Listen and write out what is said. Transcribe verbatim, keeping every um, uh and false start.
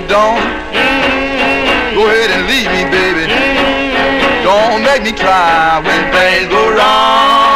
don't go ahead and leave me, baby. Don't make me cry when things go wrong.